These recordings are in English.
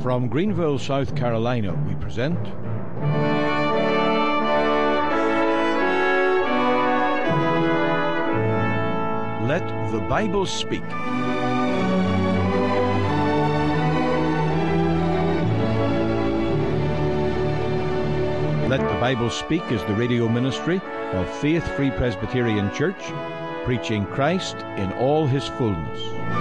From Greenville, South Carolina, we present Let the Bible Speak. Let the Bible Speak is the radio ministry of Faith Free Presbyterian Church, preaching Christ in all his fullness.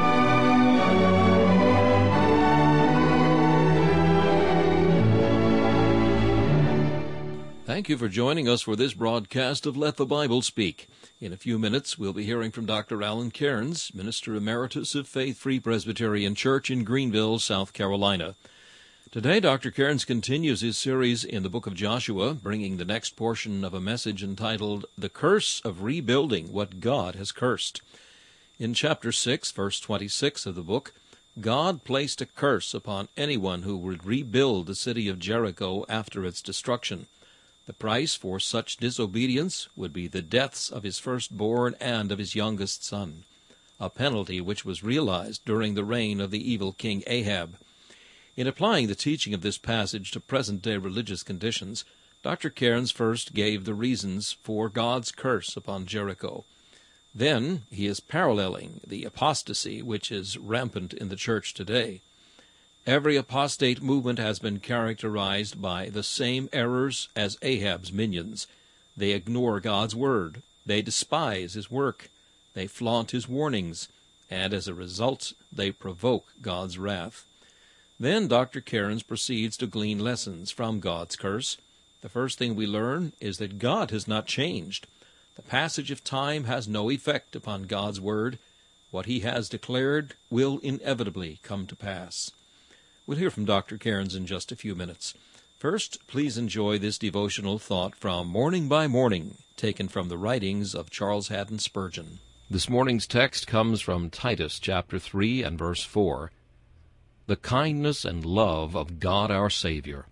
Thank you for joining us for this broadcast of Let the Bible Speak. In a few minutes, we'll be hearing from Dr. Alan Cairns, Minister Emeritus of Faith Free Presbyterian Church in Greenville, South Carolina. Today, Dr. Cairns continues his series in the book of Joshua, bringing the next portion of a message entitled, The Curse of Rebuilding What God Has Cursed. In chapter 6, verse 26 of the book, God placed a curse upon anyone who would rebuild the city of Jericho after its destruction. The price for such disobedience would be the deaths of his firstborn and of his youngest son, a penalty which was realized during the reign of the evil king Ahab. In applying the teaching of this passage to present-day religious conditions, Dr. Cairns first gave the reasons for God's curse upon Jericho. Then he is paralleling the apostasy which is rampant in the church today. Every apostate movement has been characterized by the same errors as Ahab's minions. They ignore God's word, they despise his work, they flaunt his warnings, and as a result, they provoke God's wrath. Then Dr. Cairns proceeds to glean lessons from God's curse. The first thing we learn is that God has not changed. The passage of time has no effect upon God's word. What he has declared will inevitably come to pass. We'll hear from Dr. Cairns in just a few minutes. First, please enjoy this devotional thought from Morning by Morning, taken from the writings of Charles Haddon Spurgeon. This morning's text comes from Titus chapter 3 and verse 4. The kindness and love of God our Savior.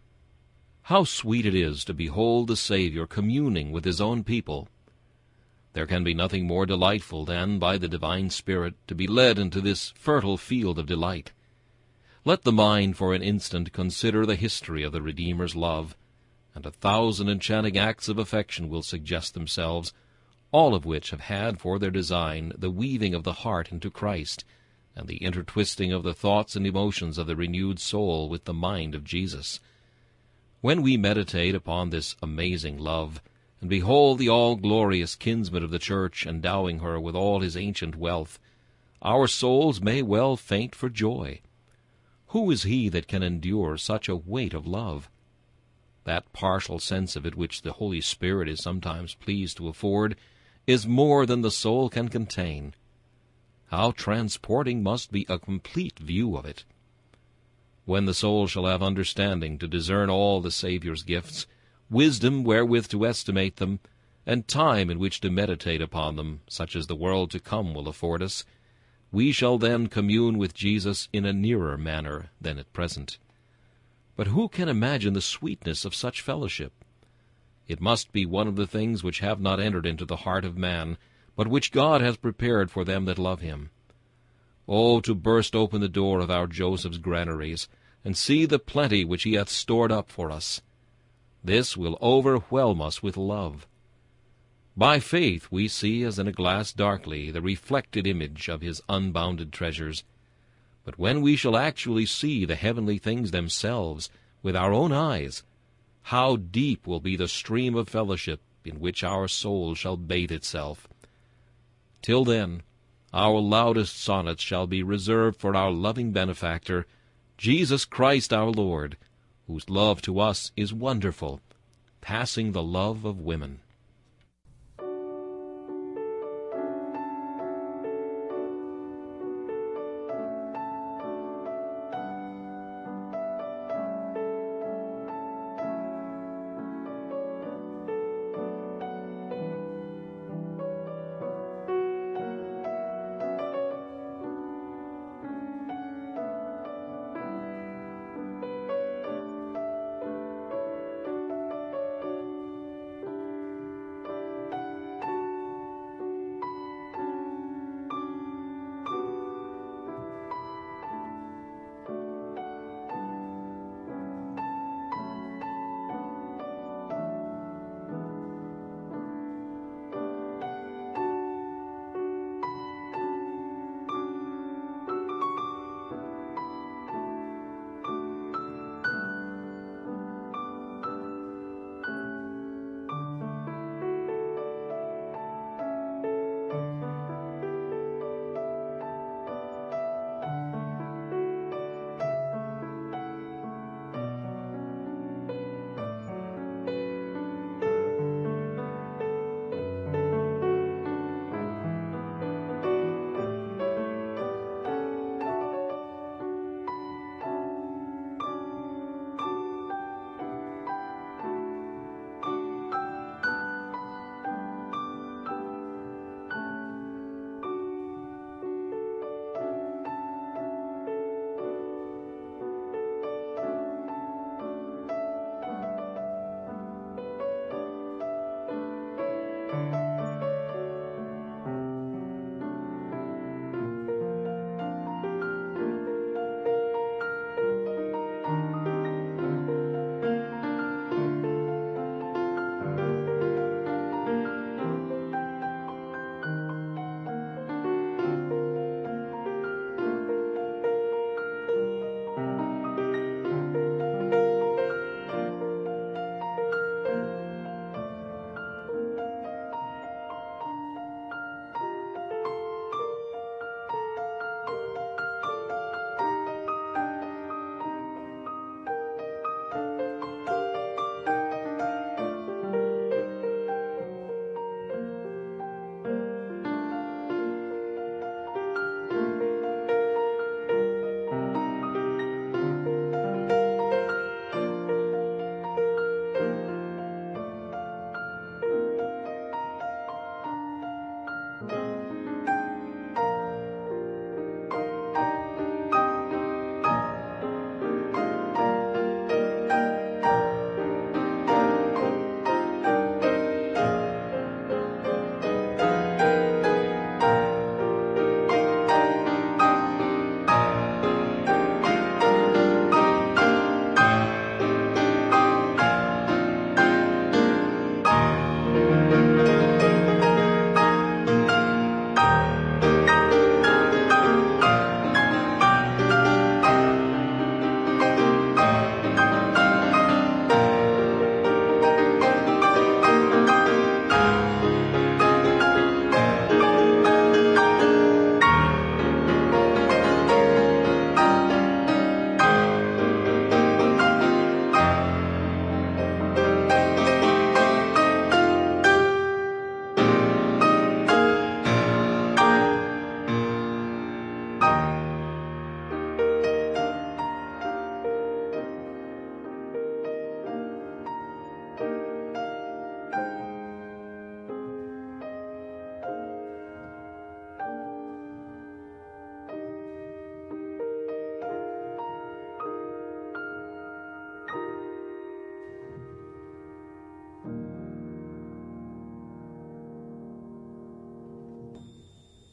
How sweet it is to behold the Savior communing with his own people. There can be nothing more delightful than, by the divine Spirit, to be led into this fertile field of delight. Let the mind for an instant consider the history of the Redeemer's love, and 1,000 enchanting acts of affection will suggest themselves, all of which have had for their design the weaving of the heart into Christ, and the intertwisting of the thoughts and emotions of the renewed soul with the mind of Jesus. When we meditate upon this amazing love, and behold the all-glorious kinsman of the church endowing her with all his ancient wealth, our souls may well faint for joy. Who is he that can endure such a weight of love? That partial sense of it which the Holy Spirit is sometimes pleased to afford is more than the soul can contain. How transporting must be a complete view of it! When the soul shall have understanding to discern all the Saviour's gifts, wisdom wherewith to estimate them, and time in which to meditate upon them, such as the world to come will afford us, we shall then commune with Jesus in a nearer manner than at present. But who can imagine the sweetness of such fellowship? It must be one of the things which have not entered into the heart of man, but which God has prepared for them that love him. Oh, to burst open the door of our Joseph's granaries, and see the plenty which he hath stored up for us! This will overwhelm us with love. By faith we see as in a glass darkly the reflected image of his unbounded treasures. But when we shall actually see the heavenly things themselves with our own eyes, how deep will be the stream of fellowship in which our soul shall bathe itself! Till then, our loudest sonnets shall be reserved for our loving benefactor, Jesus Christ our Lord, whose love to us is wonderful, passing the love of women.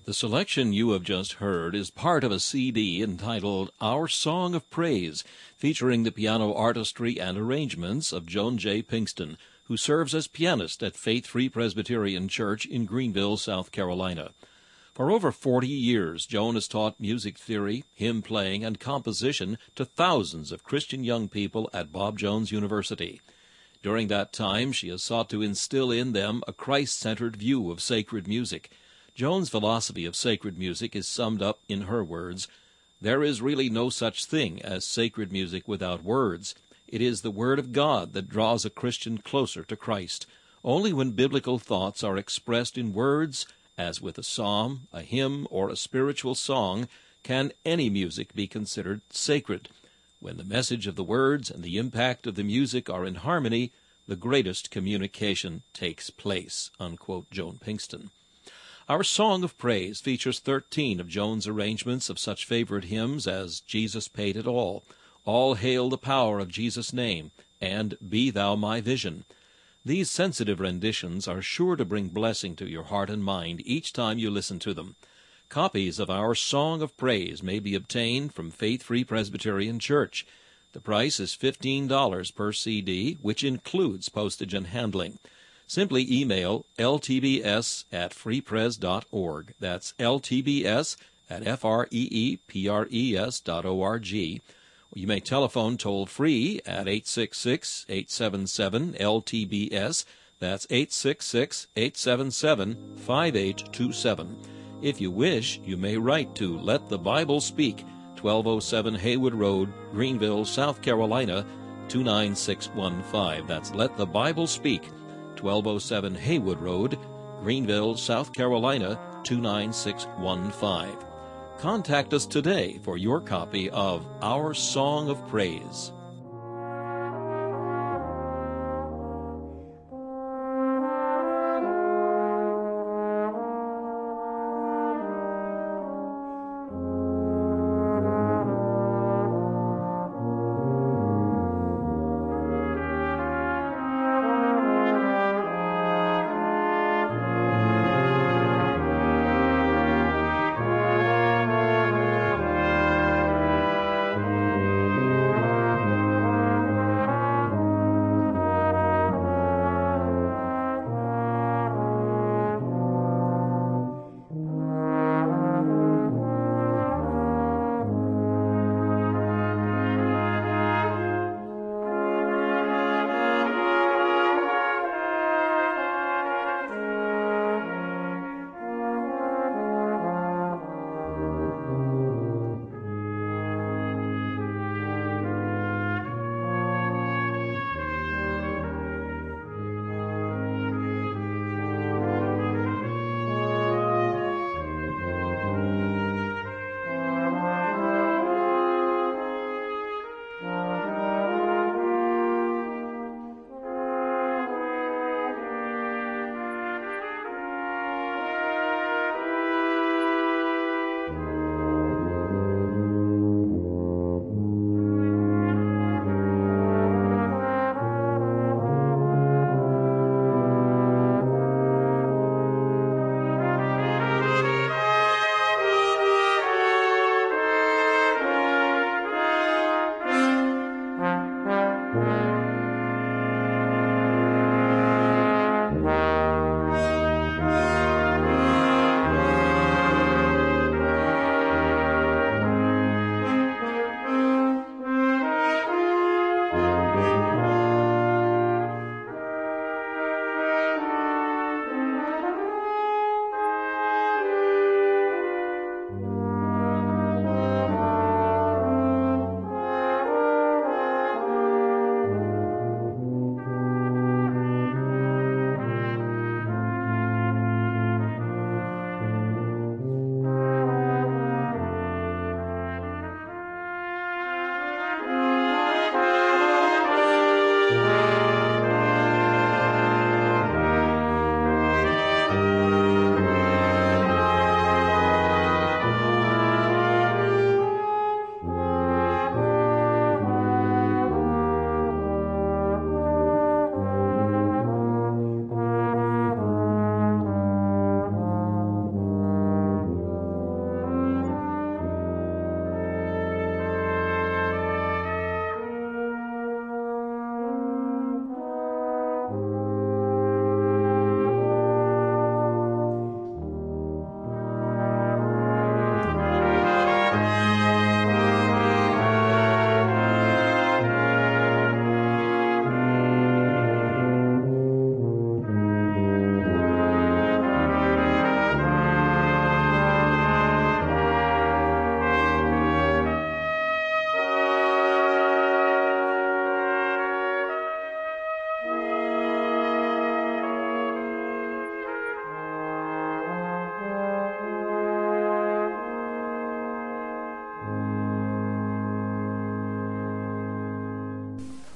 The selection you have just heard is part of a CD entitled Our Song of Praise, featuring the piano artistry and arrangements of Joan J. Pinkston, who serves as pianist at Faith Free Presbyterian Church in Greenville, South Carolina. For over 40 years, Joan has taught music theory, hymn playing, and composition to thousands of Christian young people at Bob Jones University. During that time, she has sought to instill in them a Christ-centered view of sacred music. Joan's philosophy of sacred music is summed up in her words, "There is really no such thing as sacred music without words. It is the Word of God that draws a Christian closer to Christ. Only when biblical thoughts are expressed in words, as with a psalm, a hymn, or a spiritual song, can any music be considered sacred. When the message of the words and the impact of the music are in harmony, the greatest communication takes place," unquote, Joan Pinkston. Our Song of Praise features 13 of Joan's arrangements of such favorite hymns as Jesus Paid It All Hail the Power of Jesus' Name, and Be Thou My Vision. These sensitive renditions are sure to bring blessing to your heart and mind each time you listen to them. Copies of Our Song of Praise may be obtained from Faith Free Presbyterian Church. The price is $15 per CD, which includes postage and handling. Simply email ltbs@freepres.org. That's ltbs@freepres.org. You may telephone toll-free at 866-877-LTBS. That's 866-877-5827. If you wish, you may write to Let the Bible Speak, 1207 Haywood Road, Greenville, South Carolina, 29615. That's Let the Bible Speak, 1207 Haywood Road, Greenville, South Carolina, 29615. Contact us today for your copy of Our Song of Praise.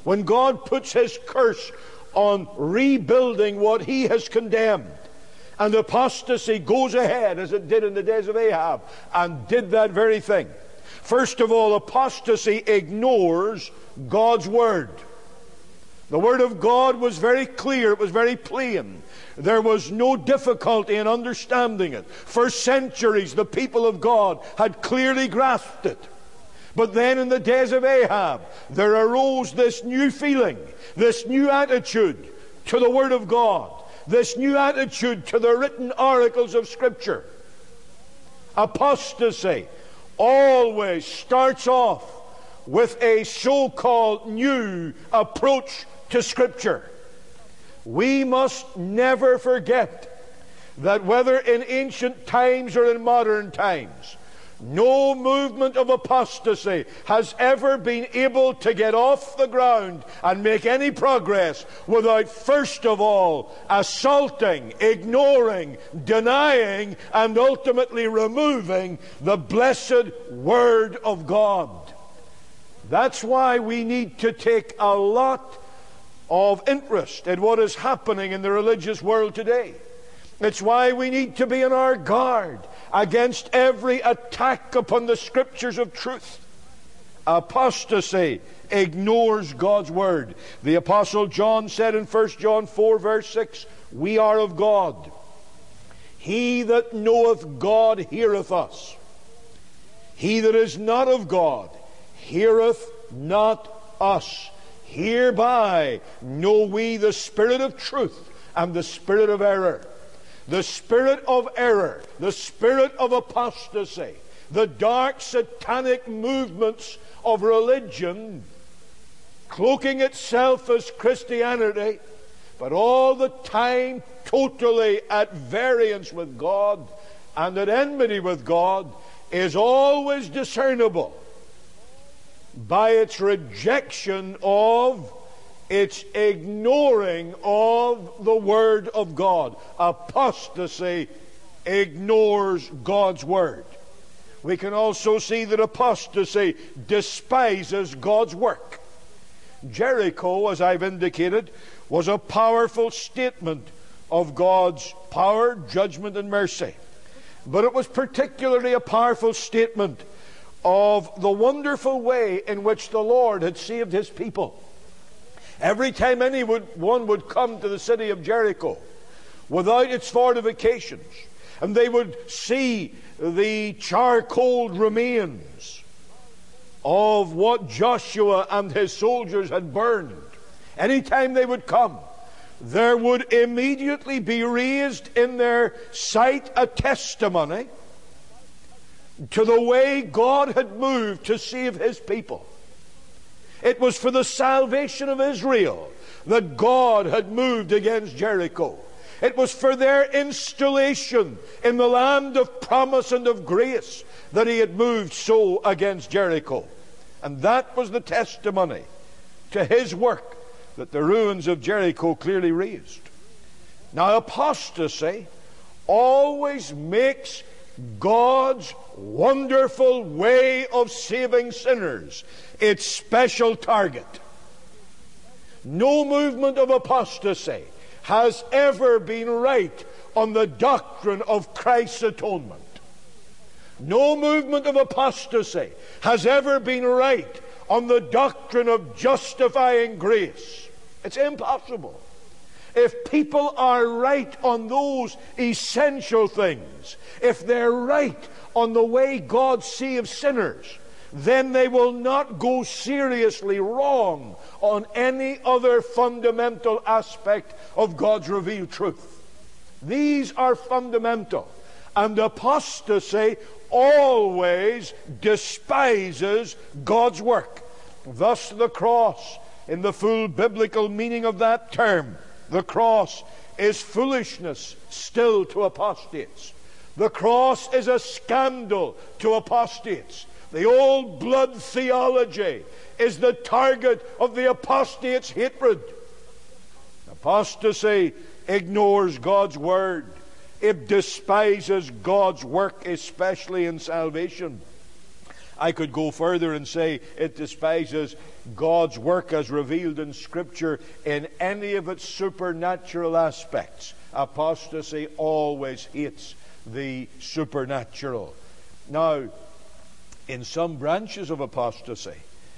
when God puts His curse on rebuilding what He has condemned, and apostasy goes ahead as it did in the days of Ahab, and did that very thing. First of all, apostasy ignores God's Word. The Word of God was very clear, it was very plain. There was no difficulty in understanding it. For centuries, the people of God had clearly grasped it. But then in the days of Ahab, there arose this new feeling, this new attitude to the Word of God, this new attitude to the written oracles of Scripture. Apostasy always starts off with a so-called new approach to Scripture. We must never forget that whether in ancient times or in modern times, no movement of apostasy has ever been able to get off the ground and make any progress without first of all assaulting, ignoring, denying, and ultimately removing the blessed Word of God. That's why we need to take a lot of interest in what is happening in the religious world today. It's why we need to be on our guard against every attack upon the Scriptures of truth. Apostasy ignores God's Word. The Apostle John said in 1 John 4 verse 6, "We are of God. He that knoweth God heareth us. He that is not of God heareth not us. Hereby know we the spirit of truth and the spirit of error." The spirit of error, the spirit of apostasy, the dark satanic movements of religion, cloaking itself as Christianity, but all the time totally at variance with God and at enmity with God, is always discernible by its rejection of, its ignoring of the Word of God. Apostasy ignores God's Word. We can also see that apostasy despises God's work. Jericho, as I've indicated, was a powerful statement of God's power, judgment, and mercy. But it was particularly a powerful statement of the wonderful way in which the Lord had saved His people. Every time anyone would come to the city of Jericho without its fortifications, and they would see the charcoal remains of what Joshua and his soldiers had burned, anytime they would come, there would immediately be raised in their sight a testimony to the way God had moved to save His people. It was for the salvation of Israel that God had moved against Jericho. It was for their installation in the land of promise and of grace that He had moved so against Jericho. And that was the testimony to His work that the ruins of Jericho clearly raised. Now, apostasy always makes God's wonderful way of saving sinners its special target. No movement of apostasy has ever been right on the doctrine of Christ's atonement. No movement of apostasy has ever been right on the doctrine of justifying grace. It's impossible. If people are right on those essential things, if they're right on the way God saves sinners, then they will not go seriously wrong on any other fundamental aspect of God's revealed truth. These are fundamental, and apostasy always despises God's work. Thus the cross, in the full biblical meaning of that term, the cross is foolishness still to apostates. The cross is a scandal to apostates. The old blood theology is the target of the apostate's hatred. Apostasy ignores God's Word. It despises God's work, especially in salvation. I could go further and say it despises God's work as revealed in Scripture in any of its supernatural aspects. Apostasy always hates the supernatural. Now, in some branches of apostasy,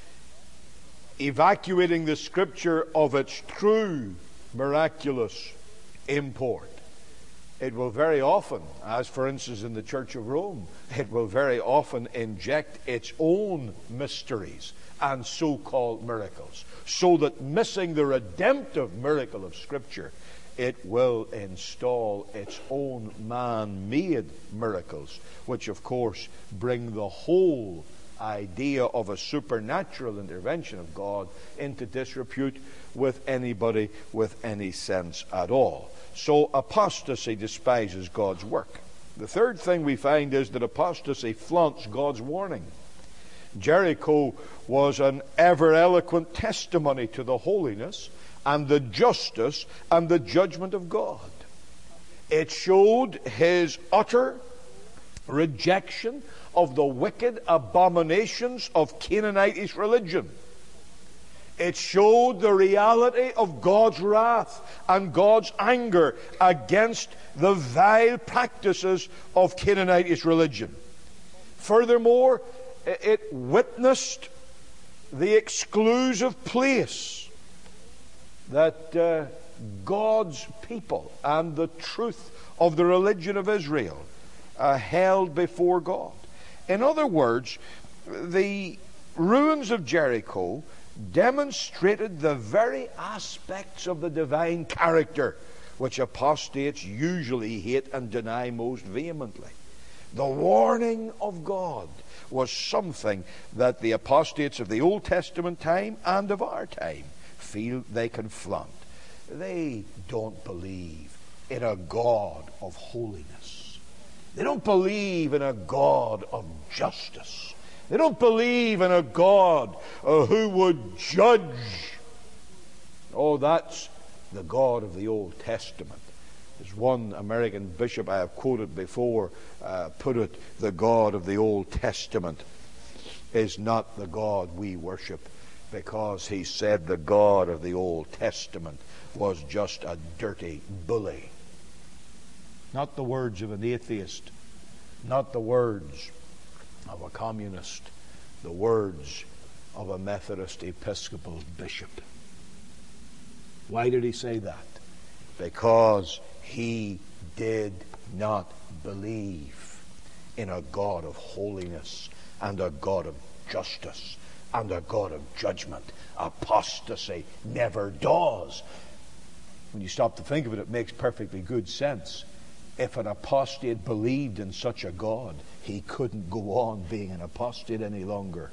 evacuating the Scripture of its true miraculous import, it will very often, as for instance in the Church of Rome, it will very often inject its own mysteries and so-called miracles, so that missing the redemptive miracle of Scripture, it will install its own man-made miracles, which of course bring the whole idea of a supernatural intervention of God into disrepute with anybody with any sense at all. So apostasy despises God's work. The third thing we find is that apostasy flaunts God's warning. Jericho was an ever-eloquent testimony to the holiness and the justice and the judgment of God. It showed his utter rejection of the wicked abominations of Canaanitish religion. It showed the reality of God's wrath and God's anger against the vile practices of Canaanitish religion. Furthermore, it witnessed the exclusive place that God's people and the truth of the religion of Israel held before God. In other words, the ruins of Jericho demonstrated the very aspects of the divine character which apostates usually hate and deny most vehemently. The warning of God was something that the apostates of the Old Testament time and of our time feel they can flaunt. They don't believe in a God of holiness. They don't believe in a God of justice. They don't believe in a God who would judge. Oh, that's the God of the Old Testament. As one American bishop I have quoted before put it, the God of the Old Testament is not the God we worship, because he said the God of the Old Testament was just a dirty bully. Not the words of an atheist, not the words of a communist, the words of a Methodist Episcopal bishop. Why did he say that? Because he did not believe in a God of holiness and a God of justice and a God of judgment. Apostasy never does. When you stop to think of it, it makes perfectly good sense. If an apostate believed in such a God, he couldn't go on being an apostate any longer.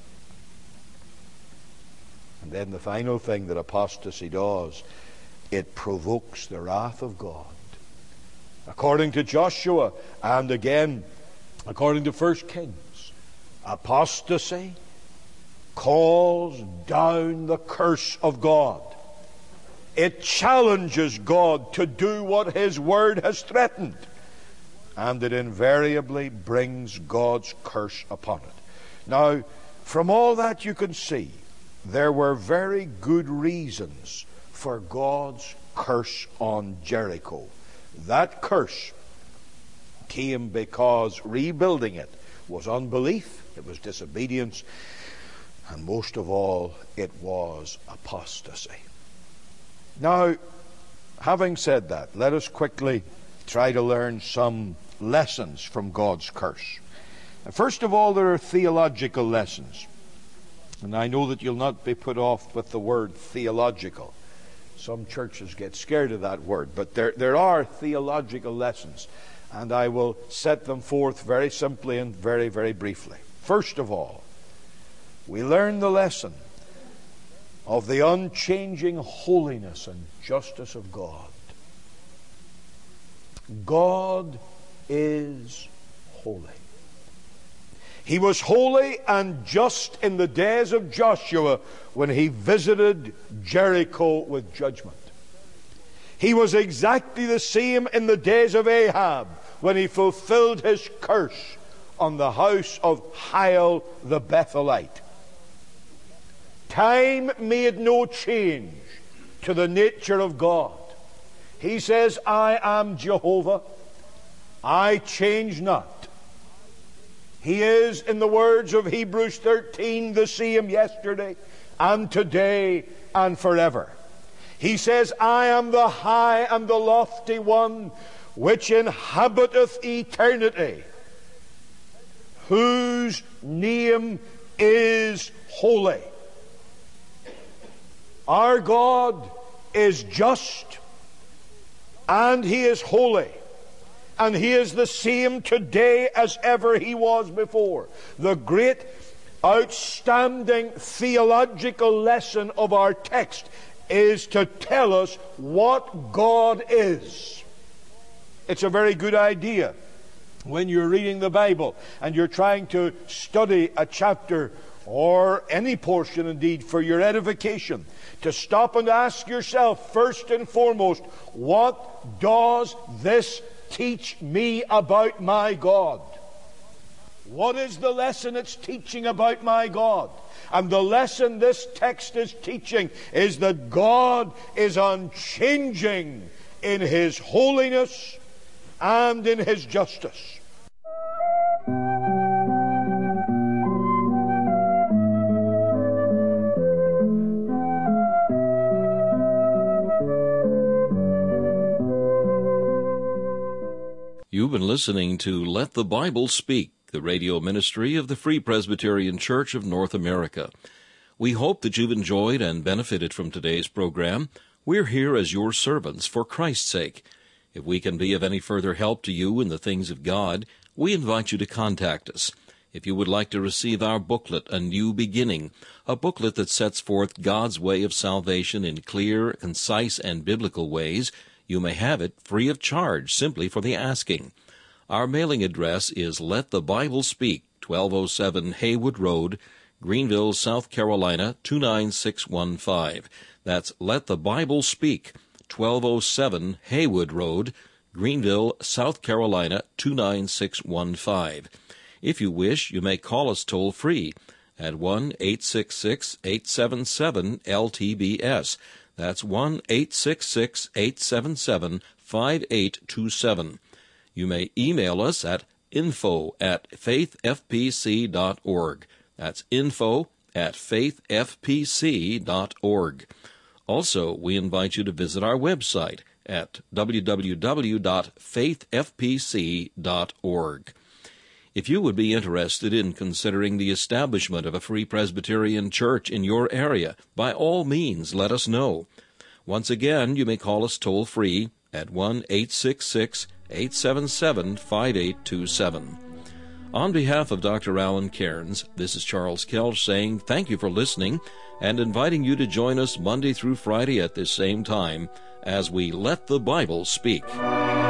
And then the final thing that apostasy does, it provokes the wrath of God. According to Joshua, and again according to 1 Kings, apostasy calls down the curse of God. It challenges God to do what his word has threatened, and it invariably brings God's curse upon it. Now, from all that you can see, there were very good reasons for God's curse on Jericho. That curse came because rebuilding it was unbelief, it was disobedience, and most of all, it was apostasy. Now, having said that, let us quickly try to learn some lessons from God's curse. First of all, there are theological lessons. And I know that you'll not be put off with the word theological. Some churches get scared of that word, but there are theological lessons, and I will set them forth very simply and very, very briefly. First of all, we learn the lesson of the unchanging holiness and justice of God. God is holy. He was holy and just in the days of Joshua when he visited Jericho with judgment. He was exactly the same in the days of Ahab when he fulfilled his curse on the house of Hiel the Bethelite. Time made no change to the nature of God. He says, I am Jehovah. I change not. He is, in the words of Hebrews 13, the same yesterday and today and forever. He says, I am the high and the lofty one, which inhabiteth eternity, whose name is holy. Our God is just, and He is holy, and He is the same today as ever He was before. The great, outstanding theological lesson of our text is to tell us what God is. It's a very good idea when you're reading the Bible and you're trying to study a chapter or any portion indeed for your edification, to stop and ask yourself first and foremost, what does this teach me about my God? What is the lesson it's teaching about my God? And the lesson this text is teaching is that God is unchanging in His holiness and in His justice. You've been listening to Let the Bible Speak, the radio ministry of the Free Presbyterian Church of North America. We hope that you've enjoyed and benefited from today's program. We're here as your servants for Christ's sake. If we can be of any further help to you in the things of God, we invite you to contact us. If you would like to receive our booklet, A New Beginning, a booklet that sets forth God's way of salvation in clear, concise, and biblical ways, you may have it free of charge simply for the asking. Our mailing address is Let the Bible Speak, 1207 Haywood Road, Greenville, South Carolina, 29615. That's Let the Bible Speak, 1207 Haywood Road, Greenville, South Carolina, 29615. If you wish, you may call us toll-free at 1-866-877-LTBS. That's 1-866-877-5827. You may email us at info@faithfpc.org. That's info@faithfpc.org. Also, we invite you to visit our website at www.faithfpc.org. If you would be interested in considering the establishment of a Free Presbyterian Church in your area, by all means let us know. Once again, you may call us toll-free at 1-866-877-5827. On behalf of Dr. Alan Cairns, this is Charles Kelch saying thank you for listening and inviting you to join us Monday through Friday at this same time as we Let the Bible Speak.